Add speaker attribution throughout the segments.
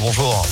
Speaker 1: bonjour.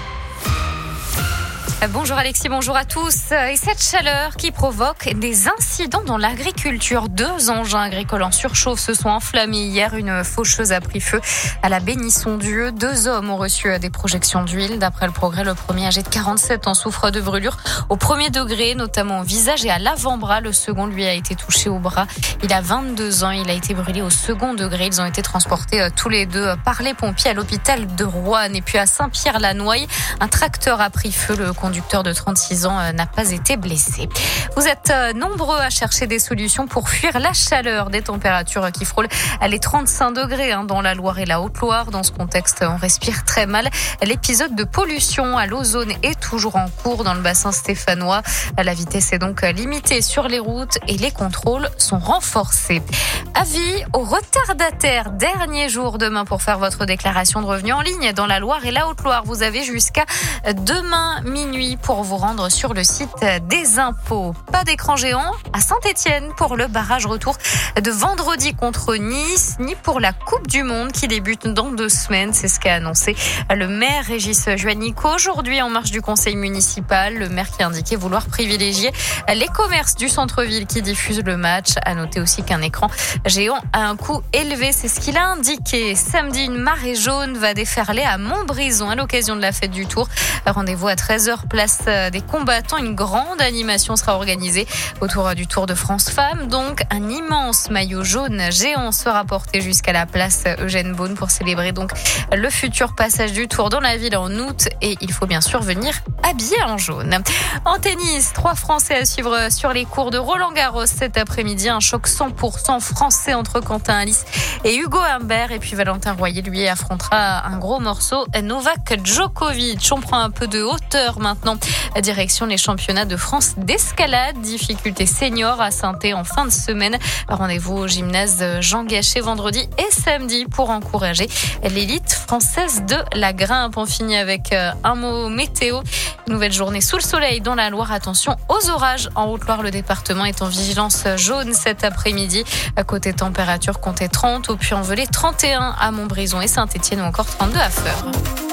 Speaker 2: Bonjour Alexis, bonjour à tous. Et cette chaleur qui provoque des incidents dans l'agriculture. 2 engins agricoles en surchauffe se sont enflammés hier. Une faucheuse a pris feu à la Bénisson-Dieu. 2 hommes ont reçu des projections d'huile. D'après le Progrès, le premier âgé de 47 ans souffre de brûlures au premier degré, notamment au visage et à l'avant-bras. Le second, lui, a été touché au bras. Il a 22 ans. Il a été brûlé au second degré. Ils ont été transportés tous les deux par les pompiers à l'hôpital de Roanne. Et puis à Saint-Pierre-la-Noye, un tracteur a pris feu. Le conducteur de 36 ans n'a pas été blessé. Vous êtes nombreux à chercher des solutions pour fuir la chaleur, des températures qui frôlent les 35 degrés dans la Loire et la Haute-Loire. Dans ce contexte, on respire très mal. L'épisode de pollution à l'ozone est toujours en cours dans le bassin stéphanois. La vitesse est donc limitée sur les routes et les contrôles sont renforcés. Avis aux retardataires. Dernier jour demain pour faire votre déclaration de revenus en ligne dans la Loire et la Haute-Loire. Vous avez jusqu'à demain minuit pour vous rendre sur le site des impôts. Pas d'écran géant à Saint-Étienne pour le barrage retour de vendredi contre Nice, ni pour la Coupe du Monde qui débute dans 2 semaines. C'est ce qu'a annoncé le maire Régis Juanico aujourd'hui en marge du conseil municipal. Le maire qui a indiqué vouloir privilégier les commerces du centre-ville qui diffusent le match. À noter aussi qu'un écran géant a un coût élevé. C'est ce qu'il a indiqué. Samedi, une marée jaune va déferler à Montbrison à l'occasion de la fête du Tour. Rendez-vous à 13h, place des combattants. Une grande animation sera organisée autour du Tour de France Femmes. Donc, un immense maillot jaune géant sera porté jusqu'à la place Eugène Beaune pour célébrer donc le futur passage du Tour dans la ville en août. Et il faut bien sûr venir habillé en jaune. En tennis, 3 Français à suivre sur les cours de Roland-Garros cet après-midi. Un choc 100% français entre Quentin Halys et Hugo Humbert. Et puis Valentin Royer, lui, affrontera un gros morceau Novak Djokovic. On prend un peu de hauteur maintenant. Direction les championnats de France d'escalade. Difficulté senior à Saint-Étienne en fin de semaine. Rendez-vous au gymnase Jean Gachet vendredi et samedi pour encourager l'élite française de la grimpe. On finit avec un mot météo. Nouvelle journée sous le soleil dans la Loire. Attention aux orages. En Haute-Loire, le département est en vigilance jaune cet après-midi. À côté température, comptez 30. Au Puy-en-Velay, 31 à Montbrison et Saint-Étienne ou encore 32 à Feurs.